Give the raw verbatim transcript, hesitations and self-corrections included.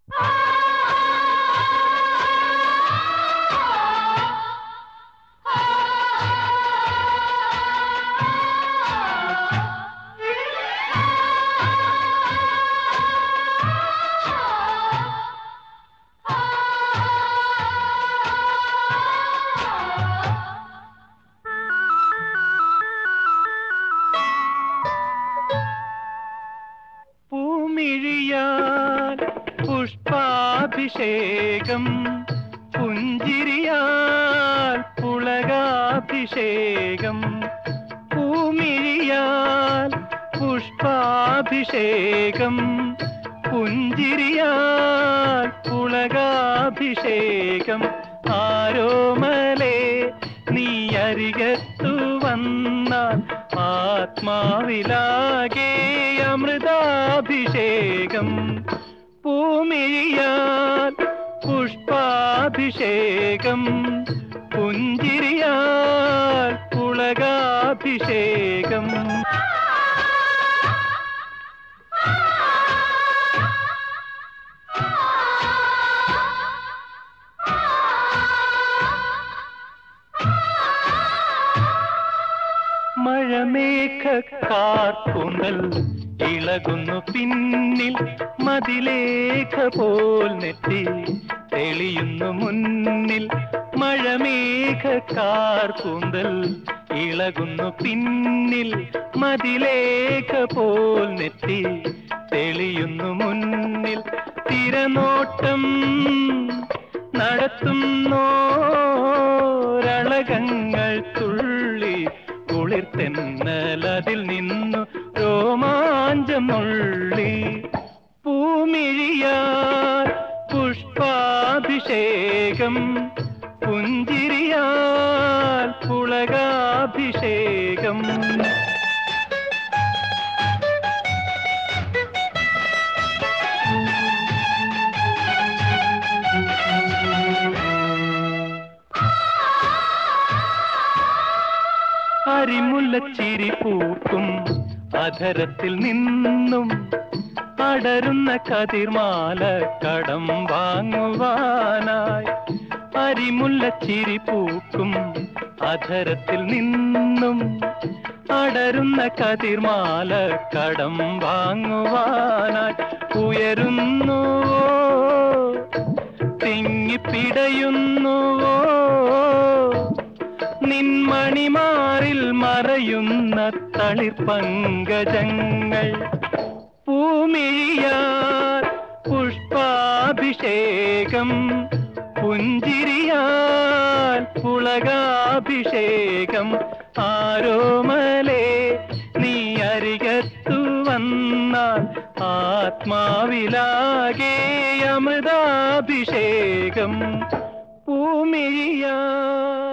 പൂമിഴിയാൽ പുഷ്പാഭിഷേകം, പുഞ്ചിരിയാൽ പുളകാഭിഷേകം. പൂമിഴിയാൽ പുഷ്പാഭിഷേകം, പുഞ്ചിരിയാൽ പുളകാഭിഷേകം. ആരോമലേ നീ അരികത്തു വന്നാൽ ആത്മാവിലാകെ അമൃതാഭിഷേകം. പൂമിഴിയാൽ പുഷ്പാഭിഷേകം, പുഞ്ചിരിയാൽ പുളകാഭിഷേകം. മഴമേഘക്കാർക്കൂന്തൽ ഇളകുന്നു പിന്നിൽ, മതിലേഖ പോൽ നെറ്റി തെളിയുന്നു മുന്നിൽ. മഴമേഘക്കാർക്കൂന്തൽ ഇളകുന്നു പിന്നിൽ, മതിലേഖ പോൽ നെറ്റി തെളിയുന്നു മുന്നിൽ. തിരനോട്ടം നടത്തുന്നോരളകങ്ങൾ തുള്ളി കുളിർത്തെന്നലതിൽ നിന്നു രോമാഞ്ചം നുള്ളി. പൂമിഴിയാൽ പുഷ്പാഭിഷേകം, പുഞ്ചിരിയാൽ പുളകാഭിഷേകം. അരിമുല്ലച്ചിരി പൂക്കും അധരത്തിൽ നിന്നും അടരുന്ന കതിർമാല കടം വാങ്ങുവാനായി. അരിമുല്ലച്ചിരി പൂക്കും അധരത്തിൽ നിന്നും അടരുന്ന കതിർമാല കടം വാങ്ങുവാനായി. ഉയരുന്നുവോ തിങ്ങിപ്പിടയുന്നുവോ നിൻമണിമാറിൽ മറയുന്ന തളിർപങ്കജങ്ങൾ. പൂമിഴിയാൽ പുഷ്പാഭിഷേകം, പുഞ്ചിരിയാൽ പുളകാഭിഷേകം. ആരോമലേ നീ അരികത്തു വന്നാൽ ആത്മാവിലാകെ അമൃതാഭിഷേകം. പൂമിഴിയാൽ